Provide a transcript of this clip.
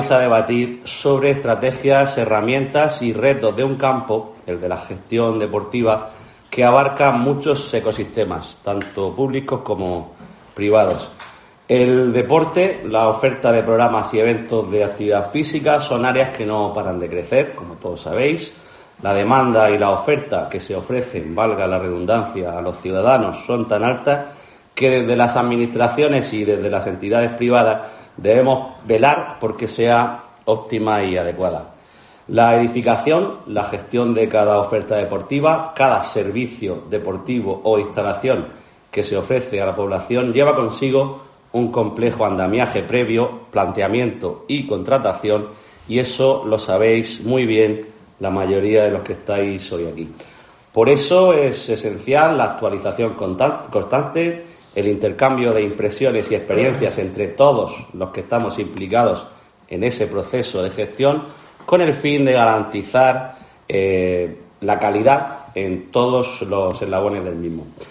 a debatir sobre estrategias, herramientas y retos de un campo, el de la gestión deportiva, que abarca muchos ecosistemas, tanto públicos como privados. El deporte, la oferta de programas y eventos de actividad física son áreas que no paran de crecer, como todos sabéis. La demanda y la oferta que se ofrecen, valga la redundancia, a los ciudadanos son tan altas que desde las administraciones y desde las entidades privadas debemos velar porque sea óptima y adecuada. La edificación, la gestión de cada oferta deportiva, cada servicio deportivo o instalación que se ofrece a la población lleva consigo un complejo andamiaje previo, planteamiento y contratación, y eso lo sabéis muy bien la mayoría de los que estáis hoy aquí. Por eso es esencial la actualización constante, el intercambio de impresiones y experiencias entre todos los que estamos implicados en ese proceso de gestión, con el fin de garantizar la calidad en todos los eslabones del mismo.